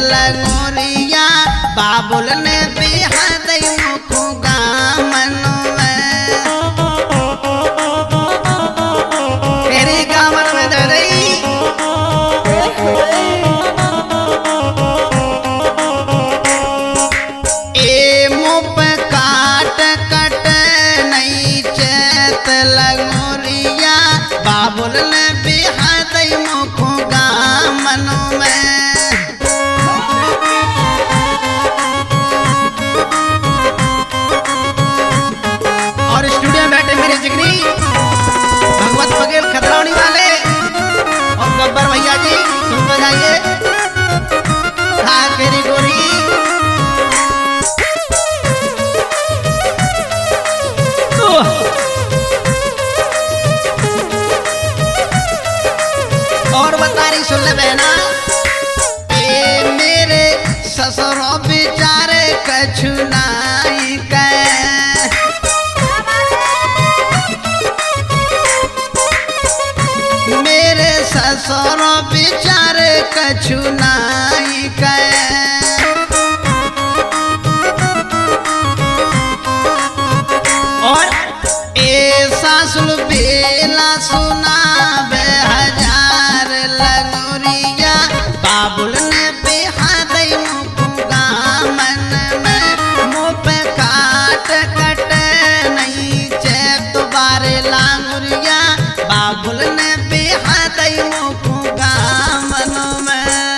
लगोरिया बाबुल ने बिहाद मुखु गामन में तेरी गामन में दे रही ए मुप काट कट नहीं चैत लगोरिया बाबुल ने बिहाद मुखु गामन में। और स्टूडियो में बैठे मेरे जिगरी भगवत बघेल खतरौनी वाले और गब्बर भैया जी सुन बजाइए हाँ तेरी गोरी। और बता रही सुन ले बहना ए मेरे ससुरो बेचारे कछु नाई के मेरे ससुरो बेचारे कछु नाई के और ए सासुल बेला सुना बाबुल ने बिहाद मुखु गामन में मुँह काट कट नहीं चैत बारे लांगुरिया बाबुल ने बिहाद मुखु गामन में।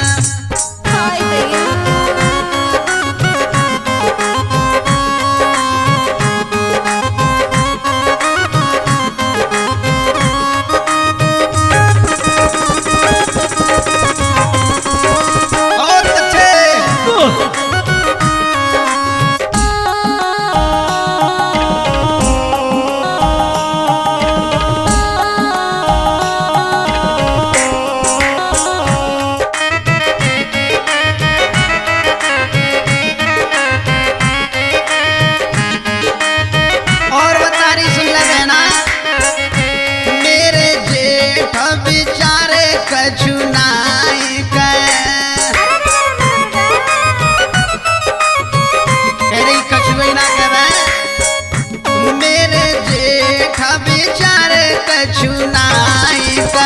कछु नाई के तेरी कछु ही ना करे मेरे जेठ बेचारे कछु नाई के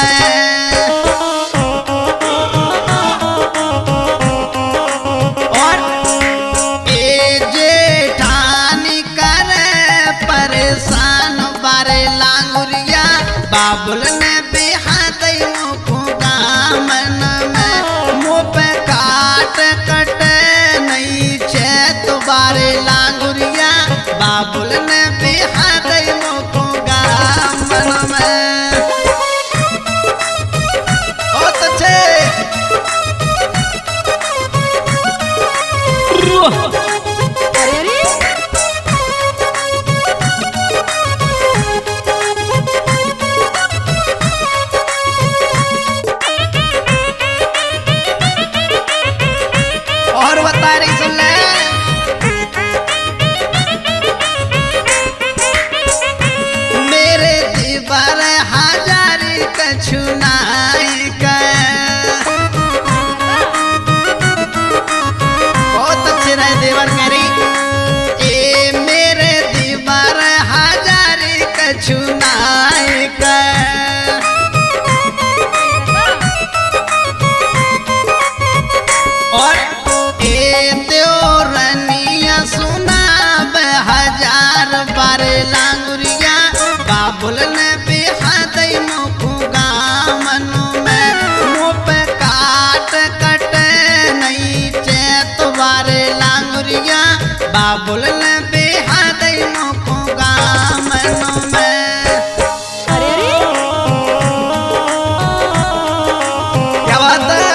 और ए जेठानी करे परेशान बारे लांगुरिया बाबुल ने बिहाद मुखु गामन में मुँह काट कट नहीं चैत बारे लांगुरिया बाबुल ने बिहाद मुखु गामन में। बहुत अच्छे और बता रही सुन ले मेरे दीवार हजारी कछु नाई के बहुत अच्छे रहे देवर मेरी ए मेरे दीवार हजारी कछु नाई के और सुना हजार बारे लांगुरिया बाबुल ने बिहाद मुखु गामन में मुँह काट कट नहीं चैत बारे लांगुरिया बाबुल ने बिहाद मुखु गामन में। क्या बात है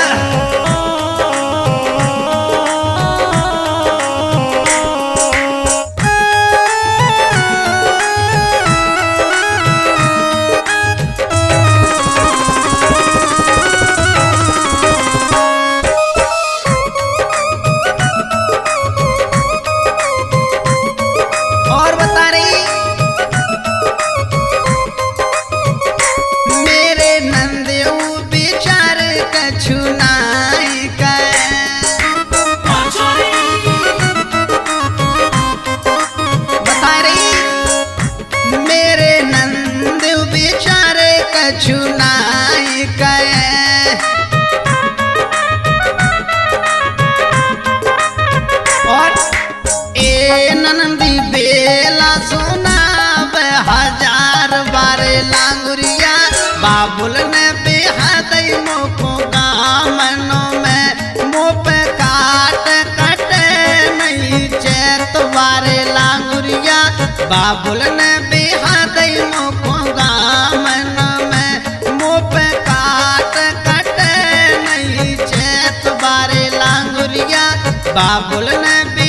बाबुल ने बेहद मोको गामनों में मुँह पे काट कटे नहीं चैत वारे लांगुरिया बाबुल ने बेहद मोको गामनों में मुँह पे काट कटे नहीं चैत वारे लांगुरिया बाबुल ने